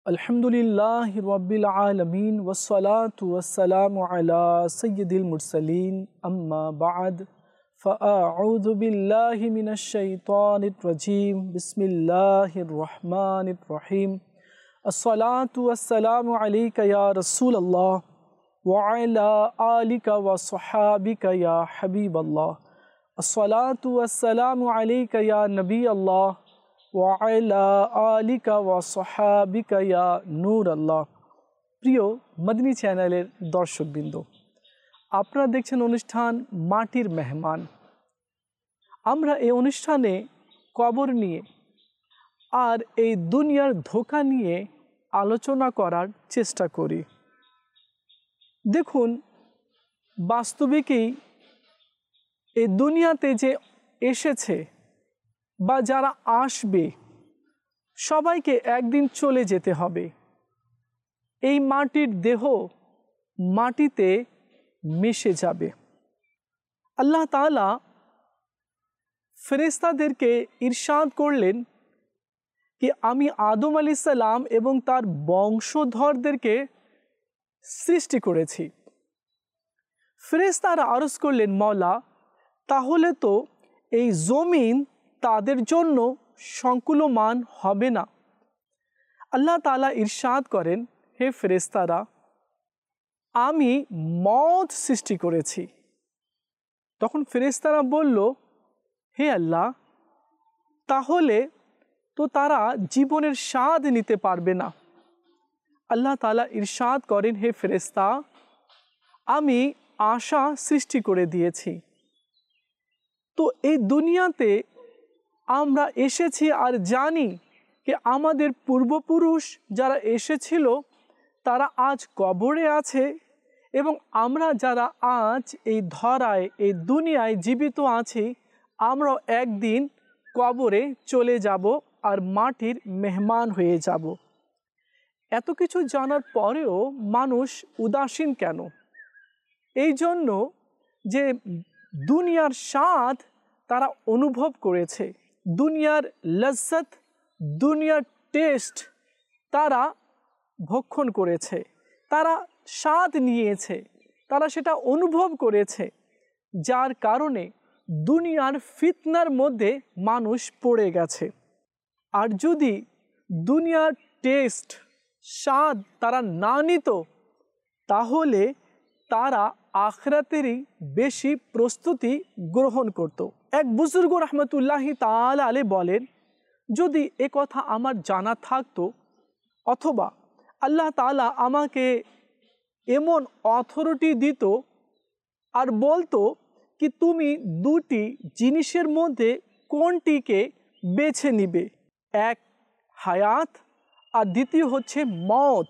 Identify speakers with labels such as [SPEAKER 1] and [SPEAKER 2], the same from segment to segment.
[SPEAKER 1] अल्हम्दुलिल्लाहि रब्बिल आलमीन वस्सलातु वस्सलामु अला सय्यिदिल मुरसलीन अम्मा बाद फ़अऊज़ु बिल्लाहि मिनश शैतानिर रजीम बिस्मिल्लाहिर रहमानिर रहीम अस्सलातु वस्सलामु अलैका या रसूलल्लाह व अला आलिका व सहाबिका या हबीबल्लाह अस्सलातु वस्सलामु अलैका या नबी अल्लाह ওয়াইলা আলিকা ওয়া সহাবিকা ইয়া নূর আল্লাহ। প্রিয় মদনী চ্যানেলের দর্শকবৃন্দ, আপনারা দেখছেন অনুষ্ঠান মাটির মেহমান। আমরা এই অনুষ্ঠানে কবর নিয়ে আর এই দুনিয়ার ধোঁকা নিয়ে আলোচনা করার চেষ্টা করি। দেখুন, বাস্তবিকই এই দুনিয়াতে যে এসেছে বা যারা আসবে সবাইকে একদিন চলে যেতে হবে। এই মাটির দেহ মাটিতে মিশে যাবে। আল্লাহ তাআলা ফেরেশতাদেরকে ইরশাদ করলেন কি আমি আদম আলাইহিস সালাম এবং তার বংশধরদেরকে সৃষ্টি করেছি। ফেরেশতারা আরজ করলেন, মওলা, তাহলে তো এই জমিন তাদের জন্য সংকুলমান হবে না। আল্লাহ তাআলা ইরশাদ করেন, হে ফেরেশতারা, আমি মওত সৃষ্টি করেছি। তখন ফেরেশতারা বলল, হে আল্লাহ, তাহলে তো তারা জীবনের স্বাদ নিতে পারবে না। আল্লাহ তাআলা ইরশাদ করেন, হে ফেরেশতা, আমি আশা সৃষ্টি করে দিয়েছি। তো এই দুনিয়াতে আমরা এসেছি আর জানি যে আমাদের পূর্বপুরুষ যারা এসেছিল তারা আজ কবরে আছে, এবং আমরা যারা আজ এই ধরায় এই দুনিয়ায় জীবিত আছি, আমরাও একদিন কবরে চলে যাব আর মাটির মেহমান হয়ে যাব। এত কিছু জানার পরেও মানুষ উদাসীন কেন? এই জন্য যে দুনিয়ার স্বাদ তারা অনুভব করেছে, দুনিয়ার লজ্জত, দুনিয়ার টেস্ট তারা ভক্ষণ করেছে, তারা স্বাদ নিয়েছে, তারা সেটা অনুভব করেছে, যার কারণে দুনিয়ার ফিতনার মধ্যে মানুষ পড়ে গেছে। আর যদি দুনিয়ার টেস্ট, স্বাদ তারা না নিত, তাহলে তারা আখিরাতেরই বেশি প্রস্তুতি গ্রহণ করত। এক বুজুর্গ রহমতুল্লাহি তাআলা আলাইহি বলেন, যদি এ কথা আমার জানা থাকতো, অথবা আল্লাহ তাআলা আমাকে এমন অথরিটি দিত আর বলতো কি তুমি দুটি জিনিসের মধ্যে কোনটিকে বেছে নিবে, এক হায়াত আর দ্বিতীয় হচ্ছে মওত,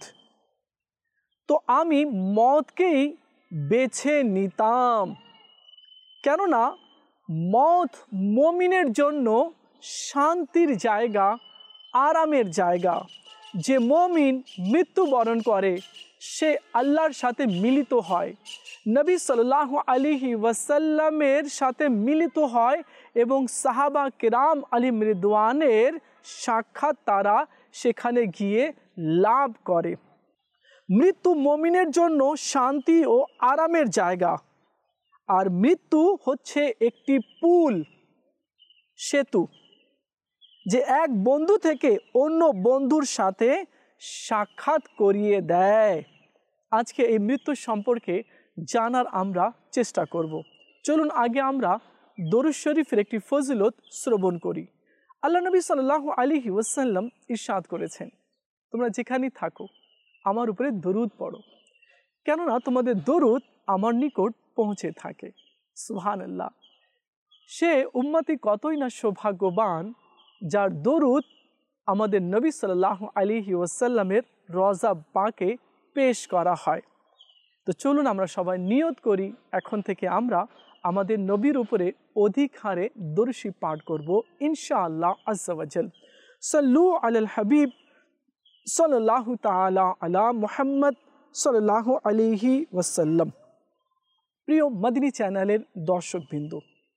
[SPEAKER 1] তো আমি মওতকেই বেছে নিতাম। কেননা মওত মুমিনের জন্য শান্তির জায়গা, আরামের জায়গা। যে মুমিন মৃত্যুবরণ করে সে আল্লাহর সাথে মিলিত হয়, নবী সাল্লাল্লাহু আলাইহি ওয়াসাল্লামের সাথে মিলিত হয়, এবং সাহাবা কিরাম আলাইহিম রিদওয়ানের সাক্ষাৎ তারা সেখানে গিয়ে লাভ করে। মৃত্যু মুমিনের জন্য শান্তি ও আরামের জায়গা, আর মৃত্যু হচ্ছে একটি পুল, সেতু, যে এক বন্ধু থেকে অন্য বন্ধুর সাথে সাক্ষাৎ করিয়ে দেয়। আজকে এই মৃত্যু সম্পর্কে জানার আমরা চেষ্টা করব। চলুন আগে আমরা দরুদ শরীফের একটি ফজিলত শ্রবণ করি। আল্লাহ নবী সাল্লাল্লাহু আলাইহি ওয়াসাল্লাম ইরশাদ করেছেন, তোমরা যেখানেই থাকো আমার উপরে দরুদ পড়ো, কেননা তোমাদের দরুদ আমার নিকট পৌঁছে থাকে। সুবহানাল্লাহ। সে উম্মতি কতই না সৌভাগ্যবান যার দরুদ আমাদের নবী সাল্লাল্লাহু আলাইহি ওয়াসাল্লামের রওজা পাকে পেশ করা হয়। তো চলুন আমরা সবাই নিয়ত করি, এখন থেকে আমরা আমাদের নবীর উপরে অধিক হারে দরুদ শরীফ পাঠ করব ইনশাআল্লাহ আজ্জা ওয়া জাল। সাল্লু আলাল হাবিব সাল্লাল্লাহু তাআলা আলা মুহাম্মদ সাল্লাল্লাহু আলাইহি ওয়াসাল্লাম। প্রিয় মদনী চ্যানেলের দর্শকবৃন্দ,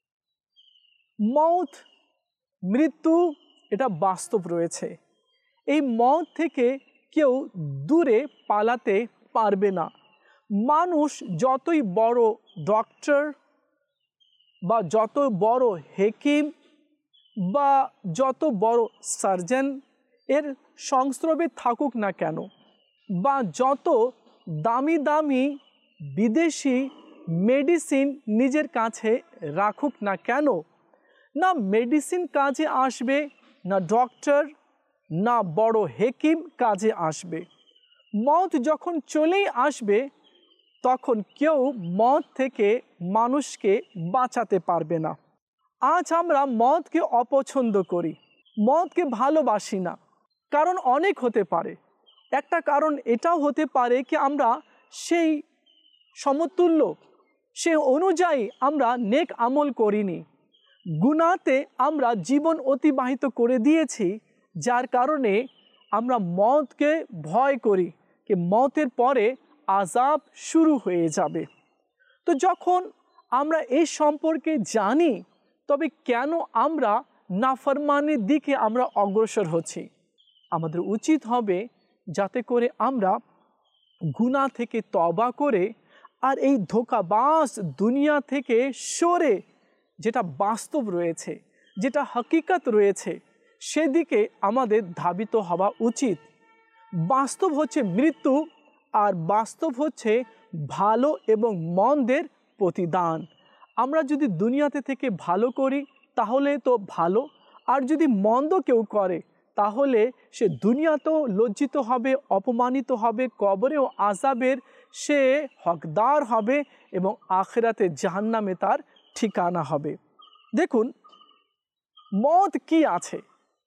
[SPEAKER 1] মওত, মৃত্যু এটা বাস্তব রয়েছে। এই মওত থেকে কেউ দূরে পালাতে পারবে না। মানুষ যতই বড় ডক্টর বা যত বড় হেকিম বা যত বড় সার্জন এর সংস্রবে থাকুক না কেন, বা যত দামি দামি বিদেশি মেডিসিন নিজের কাছে রাখুক না কেন, না মেডিসিন কাজে আসবে, না ডক্টর, না বড় হেকিম কাজে আসবে। মওত যখন চলেই আসবে তখন কেউ মওত থেকে মানুষকে বাঁচাতে পারবে না। আজ আমরা মওতকে অপছন্দ করি, মওতকে ভালোবাসি না। কারণ অনেক হতে পারে। একটা কারণ এটাও হতে পারে কি আমরা সেই সমতুল্য, সেই অনুযায়ী আমরা নেক আমল করিনি, গুনাহতে আমরা জীবন অতিবাহিত করে দিয়েছি, যার কারণে আমরা মওতকে ভয় করি যে মওতের পরে আযাব শুরু হয়ে যাবে। তো যখন আমরা এই সম্পর্কে জানি, তবে কেন আমরা নাফরমানির দিকে আমরা অগ্রসর হচ্ছি? আমাদের উচিত হবে যাতে করে আমরা গুনাহ থেকে তওবা করে আর এই ধোঁকাবাজ দুনিয়া থেকে সরে যেটা বাস্তব রয়েছে, যেটা হাকিকত রয়েছে, সেদিকে আমাদের ধাবিত হওয়া উচিত। বাস্তব হচ্ছে মৃত্যু, আর বাস্তব হচ্ছে ভালো এবং মন্দের প্রতিদান। আমরা যদি দুনিয়াতে থেকে ভালো করি তাহলে তো ভালো, আর যদি মন্দ কেউ করে তাহলে সে দুনিয়াতেও লজ্জিত হবে, অপমানিত হবে, কবরেও আযাবের সে হকদার হবে এবং আখিরাতে জাহান্নামে তার ঠিকানা হবে। দেখুন মওত কি আছে,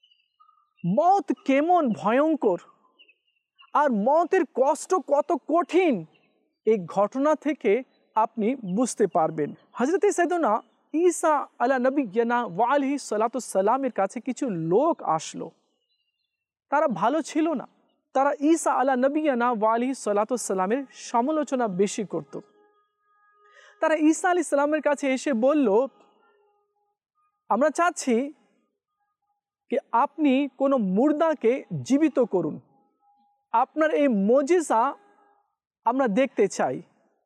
[SPEAKER 1] মওত কেমন ভয়ঙ্কর, আর মওতের কষ্ট কত কঠিন, এই ঘটনা থেকে আপনি বুঝতে পারবেন। হযরত সাইয়েদনা ঈসা আলা নবিয়্যিনা ওয়া আলাইহি সালাতু সালামের কাছে কিছু লোক আসলো। তারা ভালো ছিল না, তারা ঈসা আলা নবিয়্যিনা ওয়া আলাইহি সালাতু সালামের সমালোচনা বেশি করত। তারা ঈসা আলাইহিস সালামের কাছে এসে বলল, আমরা চাচ্ছি যে আপনি কোনো মুর্দাকে জীবিত করুন, আপনার এই মুজিজা আমরা দেখতে চাই।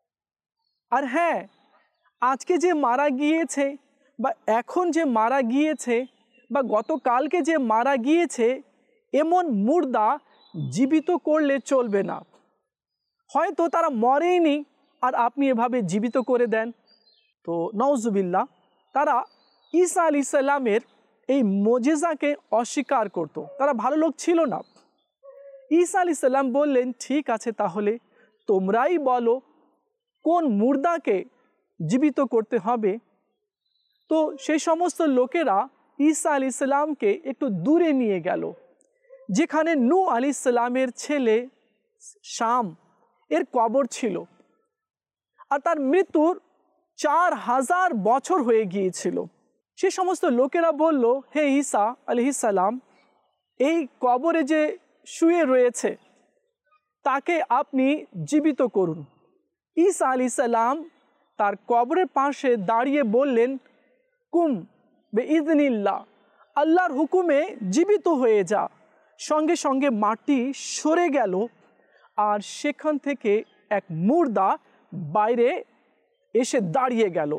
[SPEAKER 1] আর হ্যাঁ, আজকে যে মারা গিয়েছে বা এখন যে মারা গিয়েছে বা গতকালকে যে মারা গিয়েছে, এমন মুর্দা জীবিত করলে চলবে না। হয়তো তারা মরেইনি আর আপনি এভাবে জীবিত করে দেন। তো নাউজুবিল্লাহ, তারা ঈসা আলাইহিস সালামের এই মুজিজাকে অস্বীকার করত। তারা ভালো লোক ছিল না। ঈসা আলাইহিস সালাম বললেন, ঠিক আছে, তাহলে তোমরাই বলো কোন মুর্দাকে জীবিত করতে হবে। তো সেই সমস্ত লোকেরা ঈসা আলাইহিস সালামকে একটু দূরে নিয়ে গেল, যেখানে নূহ আলাইহিস সালামের ছেলে শাম এর কবর ছিল, আর তার মৃত্যুর 4000 বছর হয়ে গিয়েছিল। সে সমস্ত লোকেরা বলল, হে ঈসা আলাইহিস সালাম, এই কবরে যে শুয়ে রয়েছে তাকে আপনি জীবিত করুন। ঈসা আলাইহিস সালাম তার কবরের পাশে দাঁড়িয়ে বললেন, কুম বিইذনিল্লাহ, আল্লাহর হুকুমে জীবিত হয়ে যা। সঙ্গে সঙ্গে মাটি সরে গেল, আর সেখান থেকে এক মুর্দা বাইরে এসে দাঁড়িয়ে গেল।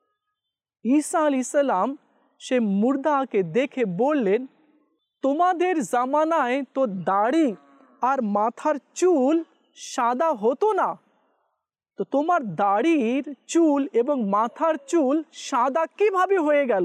[SPEAKER 1] ঈসা আলাইহিস সালাম সে মুর্দাকে দেখে বললেন, তোমাদের জামানায় তো দাড়ি আর মাথার চুল সাদা হতো না, তো তোমার দাড়ির চুল এবং মাথার চুল সাদা কিভাবে হয়ে গেল?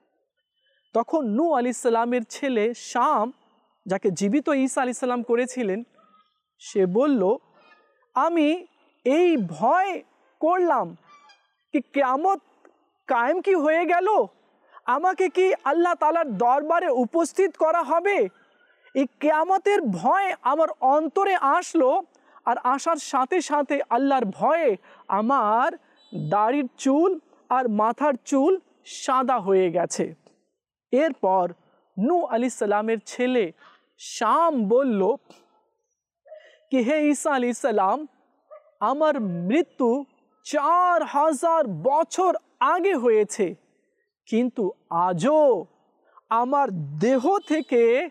[SPEAKER 1] তখন নূহ আলাইহিস সালামের ছেলে শাম, যাকে জীবিত ঈসা আলাইহিস সালাম করেছিলেন, সে বলল, আমি এই ভয় করলাম কি কিয়ামত কায়েম কি হয়ে গেল, আমাকে কি আল্লাহ তাআলার দরবারে উপস্থিত করা হবে? এই কিয়ামতের ভয় আমার অন্তরে আসলো, আর আসার সাথে সাথে আল্লাহর ভয়ে আমার দাড়ির চুল আর মাথার চুল সাদা হয়ে গেছে। এরপর নূহ আলাইহিস সালামের ছেলে শাম বলল কি, হে ঈসা আলাইহিস সালাম, আমার মৃত্যু 4000 বছর আগে হয়েছে, কিন্তু আজও আমার দেহ থেকে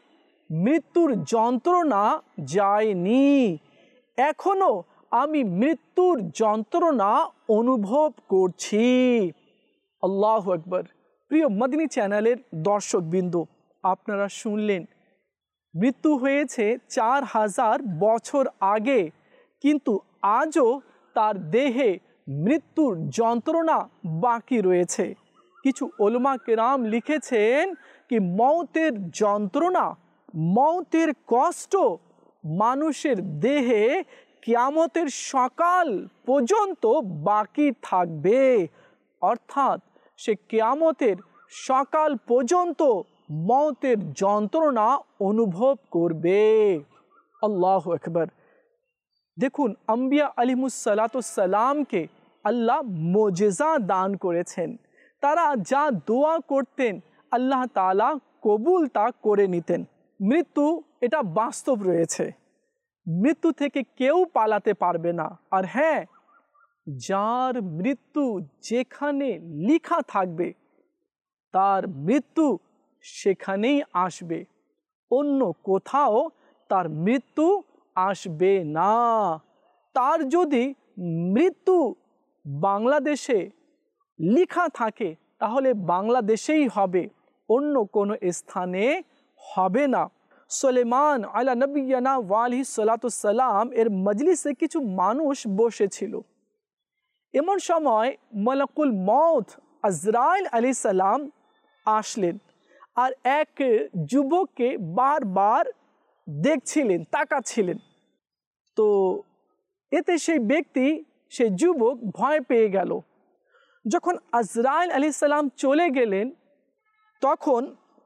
[SPEAKER 1] মৃত্যুর যন্ত্রণা যায়নি, এখনো আমি মৃত্যুর যন্ত্রণা অনুভব করছি। আল্লাহু আকবার। প্রিয় মদিনী চ্যানেলের দর্শকবৃন্দ, আপনারা শুনলেন মৃত্যু হয়েছে 4000 বছর আগে, কিন্তু আজও তার দেহে মৃত্যুর যন্ত্রণা বাকি রয়েছে। কিছু উলামা কেরাম লিখেছেন কি মৌতের যন্ত্রণা, মৌতের কষ্ট মানুষের দেহে কিয়ামতের সকাল পর্যন্ত বাকি থাকবে, অর্থাৎ সে কিয়ামতের সকাল পর্যন্ত মৌতের যন্ত্রণা অনুভব করবে। আল্লাহু আকবার। দেখুন, আম্বিয়া আলাইহিসসালামকে আল্লাহ মুজিজা দান করেছেন। তারা যা দোয়া করতেন আল্লাহ তাআলা কবুল তা করে নিতেন। মৃত্যু এটা বাস্তব রয়েছে, মৃত্যু থেকে কেউ পালাতে পারবে না। আর হ্যাঁ, যার মৃত্যু যেখানে লেখা থাকবে তার মৃত্যু সেখানেই আসবে, অন্য কোথাও তার মৃত্যু আসবে না। তার যদি মৃত্যু বাংলাদেশে লেখা থাকে তাহলে বাংলাদেশেই হবে, অন্য কোনো স্থানে হবে না। সুলাইমান আলা নবিয়্যিনা ওয়া আলাইহিস সালাতু সালাম এর মজলিসে কিছু মানুষ বসেছিল। এমন সময় মালাকুল মউত আজরাইল আলাইহিস সালাম আসলেন আর এক যুবককে বারবার দেখছিলেন, তাকাচ্ছিলেন। তো এতে সেই ব্যক্তি, সেই যুবক ভয় পেয়ে গেল। যখন আজরাইল আলাইহিস সালাম চলে গেলেন তখন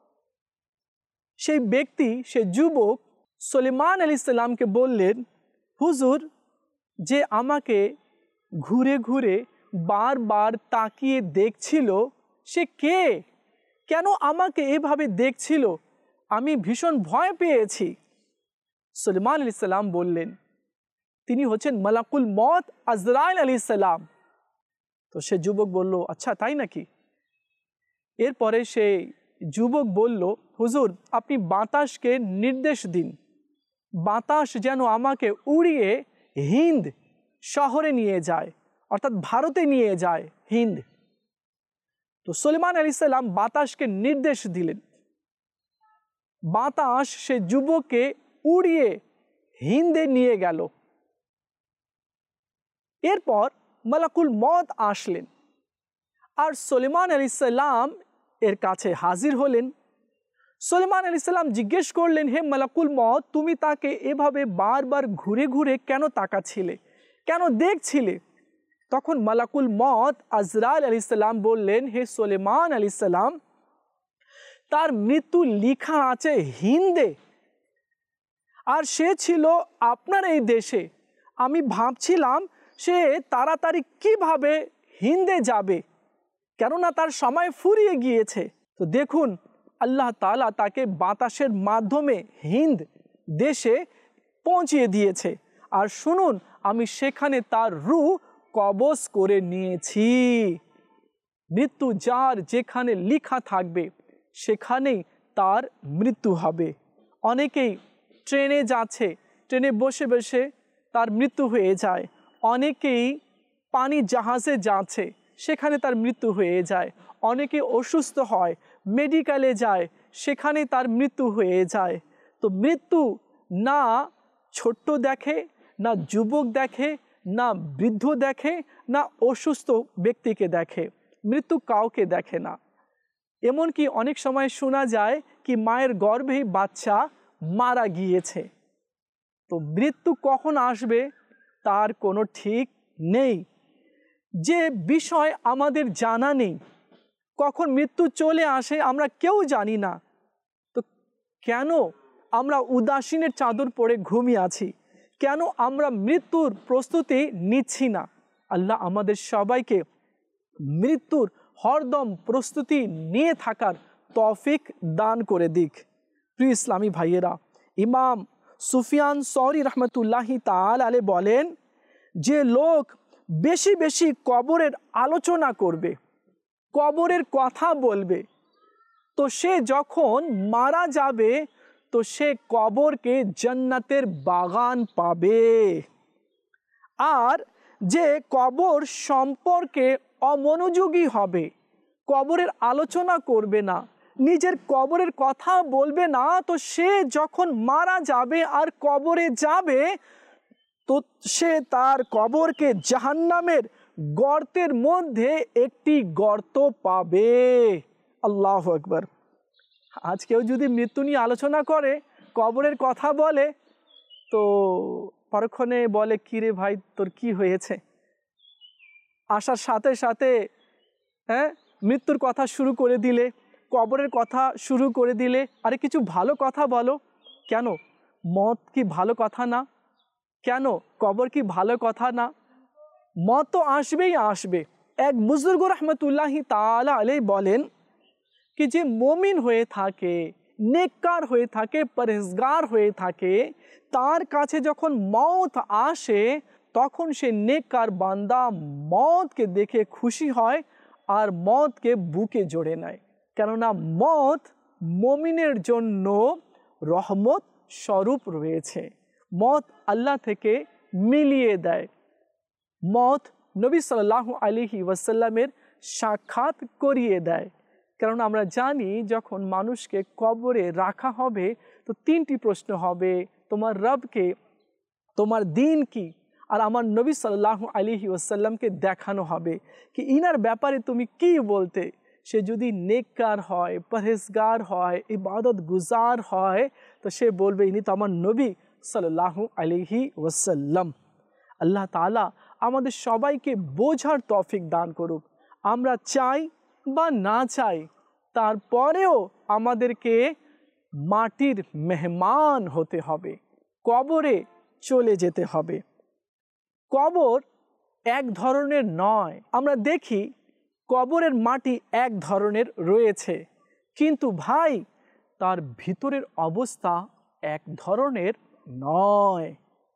[SPEAKER 1] সেই ব্যক্তি, সেই যুবক সুলাইমান আলাইহিস সালামকে বললেন, হুজুর, যে আমাকে ঘুরে ঘুরে বারবার তাকিয়ে দেখছিল সে কে? কেন আমাকে এভাবে দেখছিল? আমি ভীষণ ভয় পেয়েছি। সুলাইমান আলাইহিস সালাম বললেন, তিনি হচ্ছেন মালাকুল মউত আজরাইল আলাইহিস সালাম। তো সে যুবক বলল, আচ্ছা তাই নাকি? এরপরে সেই যুবক বলল, হুজুর, আপনি বাতাসকে নির্দেশ দিন, বাতাস যেন আমাকে উড়িয়ে হিন্দ শহরে নিয়ে যায়, অর্থাৎ ভারতে নিয়ে যায়, হিন্দ। তো সুলাইমান আলাইহিস সালাম বাতাসকে নির্দেশ দিলেন। বাতাস সে যুবককে উড়িয়ে হিন্দে নিয়ে গেল। এরপর মালাকুল মউত আসলেন আর সুলাইমান আলাইহিস সালাম এর কাছে হাজির হলেন। সুলাইমান আলাইহিস সালাম জিজ্ঞেস করলেন, হে মালাকুল মউত, তুমি তাকে এভাবে বারবার ঘুরে ঘুরে কেন তাকাচ্ছিলে, কেন দেখছিলে? তখন মালাকুল মউত আজরাইল আলাইহিস সালাম বললেন, হে সুলাইমান আলাইহিস সালাম, তার মৃত্যু লেখা আছে হিন্দে, আর সে ছিল আপনার এই দেশে। আমি ভাবছিলাম সে তাড়াতাড়ি কিভাবে হিন্দে যাবে, কেননা তার সময় ফুরিয়ে গিয়েছে। তো দেখুন, আল্লাহ তাআলা তাকে বাতাসের মাধ্যমে হিন্দ দেশে পৌঁছিয়ে দিয়েছে। আর শুনুন, আমি সেখানে তার রূহ কবজ করে নিয়েছি। মৃত্যু যার যেখানে লেখা থাকবে সেখানেই তার মৃত্যু হবে। অনেকেই ট্রেনে যাচ্ছে, ট্রেনে বসে বসে তার মৃত্যু হয়ে যায়। অনেকেই পানি জাহাজে যাচ্ছে, সেখানে তার মৃত্যু হয়ে যায়। অনেকে অসুস্থ হয়, মেডিকেলে যায়, সেখানে তার মৃত্যু হয়ে যায়। তো মৃত্যু না ছোট্ট দেখে, না যুবক দেখে, না বৃদ্ধ দেখে, না অসুস্থ ব্যক্তিকে দেখে। মৃত্যু কাউকে দেখে না। এমনকি অনেক সময় শোনা যায় কি মায়ের গর্ভেই বাচ্চা মারা গিয়েছে। তো মৃত্যু কখন আসবে তার কোনো ঠিক নেই। যে বিষয় আমাদের জানা নেই, কখন মৃত্যু চলে আসে আমরা কেউ জানি না, তো কেন আমরা উদাসীনের চাদর পরে ঘুমিয়ে আছি? কেন আমরা মৃত্যুর প্রস্তুতি নিচ্ছি না? আল্লাহ আমাদের সবাইকে মৃত্যুর হরদম প্রস্তুতি নিয়ে থাকার তৌফিক দান করে দিক। প্রিয় ইসলামী ভাইয়েরা, ইমাম সুফিয়ান সৌরি রহমতুল্লাহি তাআলা আলাইহি বলেন, যে লোক বেশি বেশি কবরের আলোচনা করবে, কবরের কথা বলবে, তো সে যখন মারা যাবে তো সে কবরকে জান্নাতের বাগান পাবে। আর যে কবর সম্পর্কে অমনোযোগী হবে, কবরের আলোচনা করবে না, নিজের কবরের কথা বলবে না, তো সে যখন মারা যাবে আর কবরে যাবে তো সে তার কবরকে জাহান্নামের গর্তের মধ্যে একটি গর্ত পাবে। আল্লাহু আকবার। আজ কেউ যদি মৃত্যু নিয়ে আলোচনা করে, কবরের কথা বলে, তো পরক্ষণে বলে, কি রে ভাই, তোর কি হয়েছে? আসার সাথে সাথে মৃত্যুর কথা শুরু করে দিলে, কবরের কথা শুরু করে দিলে। আরে কিছু ভালো কথা বলো। কেন মত কি ভালো কথা না? কেন কবর কি ভালো কথা না? মত তো আসবেই আসবে। এক বুজুর্গ রহমতুল্লাহি তাআলা আলাইহি বলেন कि जे मोमिन হয়ে থাকে, নেককার হয়ে থাকে, পরহেজগার হয়ে থাকে, তার কাছে যখন মওত আসে তখন সে নেককার বান্দা মওতকে দেখে খুশি হয় আর মওতকে বুকে জড়ে নেয়। কেননা মওত মুমিনের জন্য রহমত স্বরূপ রয়েছে। মওত আল্লাহ থেকে মিলিয়ে দেয়। মওত নবী সাল্লাল্লাহু আলাইহি ওয়াসাল্লামের সাক্ষাৎ করিয়ে দেয়। কারণ আমরা জানি যখন মানুষকে কবরে রাখা হবে তো তিনটি প্রশ্ন হবে, তোমার রবকে, তোমার দিন কি, আর আমার নবী সাল্লাল্লাহু আলাইহি ওয়াসাল্লামকে দেখানো হবে কি ইনার ব্যাপারে তুমি কি বলতে। সে যদি নেককার হয়, পরহেজগার হয়, ইবাদত গুজার হয়, তো সে বলবে ইনি তো আমার নবী সাল্লাল্লাহু আলাইহি ওয়াসাল্লাম। আল্লাহ তাআলা আমাদের সবাইকে বোঝার তৌফিক দান করুক। আমরা চাই বা না চাই, তারপরেও আমাদেরকে মাটির মেহমান হতে হবে, কবরে চলে যেতে হবে। কবর এক ধরনের নয়। আমরা দেখি কবরের মাটি এক ধরনের রয়েছে, কিন্তু ভাই তার ভিতরের অবস্থা এক ধরনের নয়।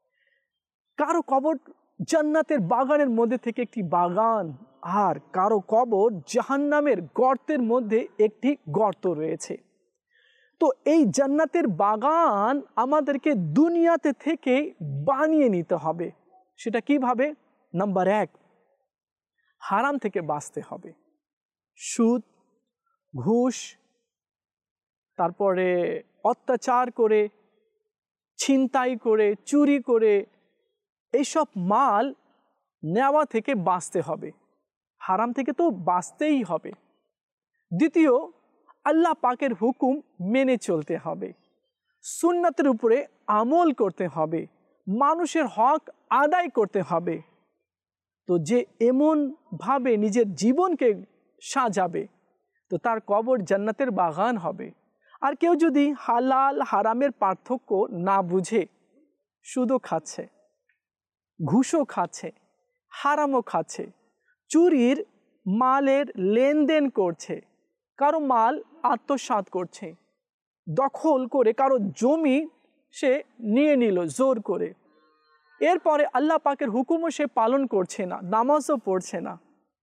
[SPEAKER 1] কারো কবর জান্নাতের বাগানের মধ্যে থেকে একটি বাগান, আর কারো কবর জাহান্নামের গর্তের মধ্যে একটি গর্ত রয়েছে। তো এই জান্নাতের বাগান আমাদেরকে দুনিয়াতে থেকে বানিয়ে নিতে হবে। সেটা কিভাবে? নাম্বার 1, হারাম থেকে বাঁচতে হবে। সুদ, ঘুষ, তারপরে অত্যাচার করে, ছিনতাই করে, চুরি করে এইসব মাল নেওয়া থেকে বাঁচতে হবে। হারাম থেকে তো বাঁচতেই হবে। দ্বিতীয়, আল্লাহ পাকের হুকুম মেনে চলতে হবে, সুন্নাতের উপরে আমল করতে হবে, মানুষের হক আদায় করতে হবে। তো যে এমনভাবে নিজের জীবনকে সাজাবে তো তার কবর জান্নাতের বাগান হবে। আর কেউ যদি হালাল হারামের পার্থক্য না বুঝে সুদও খাচ্ছে, ঘুষও খাচ্ছে, হারামও খাচ্ছে, চুরির মালের লেনদেন করছে, কারো মাল আত্মসাৎ করছে, দখল করে কারো জমি সে নিয়ে নিল জোর করে, এরপরে আল্লাহ পাকের হুকুমও সে পালন করছে না, নামাজও পড়ছে না,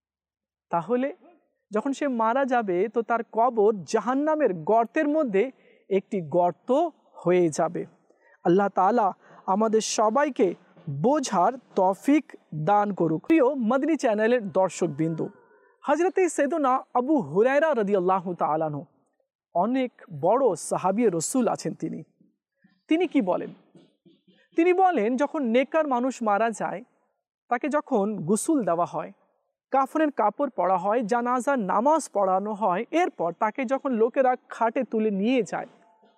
[SPEAKER 1] তাহলে যখন সে মারা যাবে তো তার কবর জাহান্নামের গর্তের মধ্যে একটি গর্ত হয়ে যাবে। আল্লাহ তাআলা আমাদের সবাইকে বোঝার তৌফিক দান করুক। প্রিয় মদনী চ্যানেলের দর্শকবৃন্দ, হযরতে সাইয়েদনা আবু হুরায়রা রাদিয়াল্লাহু তাআলা আনহু অনেক বড় সাহাবী রাসূল আছেন। তিনি কি বলেন? তিনি বলেন যখন নেককার মানুষ মারা যায় তাকে যখন গোসল দেওয়া হয়, কাফনের কাপড় পরা হয়, জানাজার নামাজ পড়ানো হয়, এরপর তাকে যখন লোকেরা খাটে তুলে নিয়ে যায়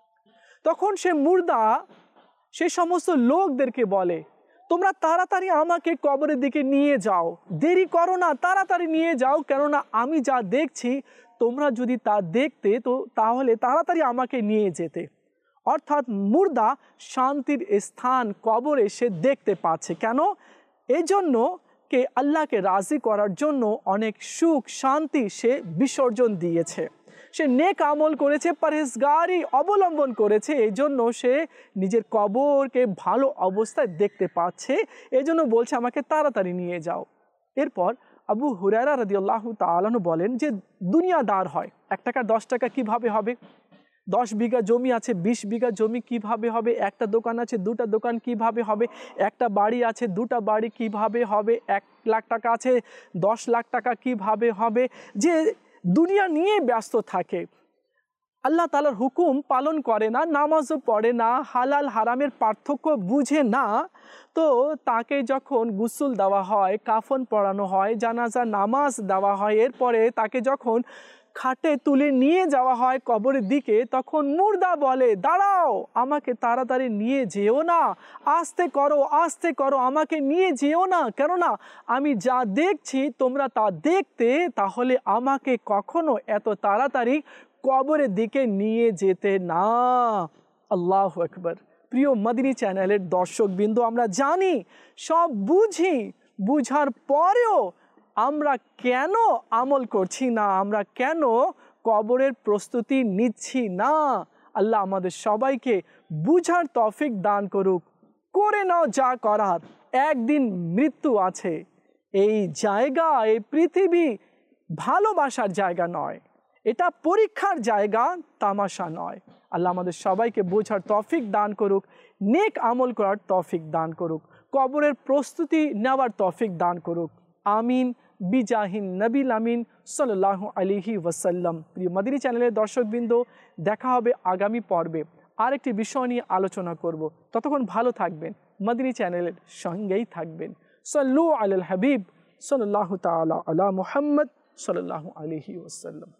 [SPEAKER 1] তখন সে মুর্দা সে সমস্ত লোকদেরকে বলে, তোমরা তাড়াতাড়ি আমাকে কবরের দিকে নিয়ে যাও, দেরি করো না, তাড়াতাড়ি নিয়ে যাও, কেননা আমি যা দেখছি তোমরা যদি তা দেখতে তো তাহলে তাড়াতাড়ি আমাকে নিয়ে যেতে। অর্থাৎ মুর্দা শান্তির স্থান কবরে সে দেখতে পাচ্ছে। কেন? এই জন্য কে আল্লাহকে রাজি করার জন্য অনেক সুখ শান্তি সে বিসর্জন দিয়েছে, সে নেক আমল করেছে, পরহেজগারি অবলম্বন করেছে, এই জন্য সে নিজের কবরকে ভালো অবস্থায় দেখতে পাচ্ছে। এই জন্য বলছে আমাকে তাড়াতাড়ি নিয়ে যাও। এরপর আবু হুরায়রা রাদিয়াল্লাহু তাআলা আনহু বলেন যে দুনিয়াদার হয়, 1 টাকা 10 টাকা কিভাবে হবে? 10 বিঘা জমি আছে, 20 বিঘা জমি কিভাবে হবে? একটা দোকান আছে, 2টা দোকান কিভাবে হবে? একটা বাড়ি আছে, 2টা বাড়ি কিভাবে হবে? 1 লাখ টাকা আছে, 10 লাখ টাকা কিভাবে হবে? যে দুনিয়া নিয়ে ব্যস্ত থাকে, আল্লাহ তাআলার হুকুম পালন করে না, নামাজও পড়ে না, হালাল হারামের পার্থক্য বুঝে না, তো তাকে যখন গোসল দেওয়া হয়, কাফন পরানো হয়, জানাজা নামাজ দেওয়া হয়, এরপরে তাকে যখন খাটে তুলে নিয়ে যাওয়া হয় কবরের দিকে, তখন মুর্দা বলে, দাঁড়াও, আমাকে তাড়াতাড়ি নিয়ে যেও না, আস্তে করো, আমাকে নিয়ে যেও না, কেননা আমি যা দেখছি তোমরা তা দেখতে, তাহলে আমাকে কখনো এত তাড়াতাড়ি কবরের দিকে নিয়ে যেতে না। আল্লাহু আকবার। প্রিয় মদিনী চ্যানেলের দর্শকবৃন্দ, আমরা জানি, সব বুঝি, বুঝার পরেও আমরা কেন আমল করছি না, আমরা কেন কবরের প্রস্তুতি নিচ্ছি না? আল্লাহ আমাদের সবাইকে বুঝার তৌফিক দান করুক। করে নাও যা করার, একদিন মৃত্যু আছে। এই জায়গা, এই পৃথিবী ভালোবাসার জায়গা নয়, এটা পরীক্ষার জায়গা, তামাশা নয়। আল্লাহ আমাদের সবাইকে বোঝার তৌফিক দান করুক, নেক আমল করার তৌফিক দান করুক, কবরের প্রস্তুতি নেওয়ার তৌফিক দান করুক। আমিন বিজাহিন নবীল আমিন সাল্লাল্লাহু আলাইহি ওয়াসাল্লাম। প্রিয় মদিনী চ্যানেলের দর্শকবৃন্দ, দেখা হবে আগামী পর্বে, আরেকটি বিষয় নিয়ে আলোচনা করব। ততক্ষণ ভালো থাকবেন, মদিনী চ্যানেলের সঙ্গেই থাকবেন। সাল্লু আলাল হাবিব সাল্লাল্লাহু তাআলা আলা মুহাম্মদ সাল্লাল্লাহু আলাইহি ওয়াসাল্লাম।